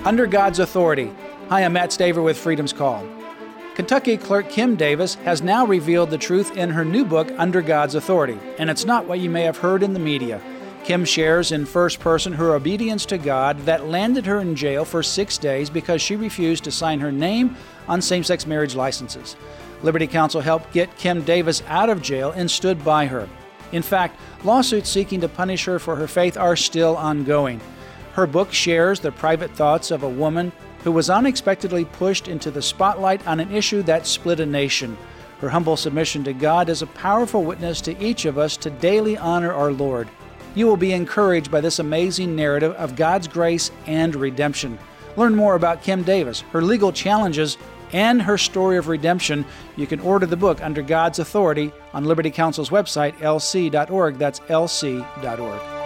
Under God's Authority. Hi, I'm Matt Staver with Freedom's Call. Kentucky clerk Kim Davis has now revealed the truth in her new book, Under God's Authority, and it's not what you may have heard in the media. Kim shares in first person her obedience to God that landed her in jail for 6 days because she refused to sign her name on same-sex marriage licenses. Liberty Counsel helped get Kim Davis out of jail and stood by her. In fact, lawsuits seeking to punish her for her faith are still ongoing. Her book shares the private thoughts of a woman who was unexpectedly pushed into the spotlight on an issue that split a nation. Her humble submission to God is a powerful witness to each of us to daily honor our Lord. You will be encouraged by this amazing narrative of God's grace and redemption. Learn more about Kim Davis, her legal challenges, and her story of redemption. You can order the book Under God's Authority on Liberty Counsel's website, lc.org. That's lc.org.